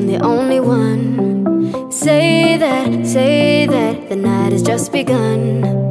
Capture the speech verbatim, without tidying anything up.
I'm the only one. Say that, say that the night has just begun.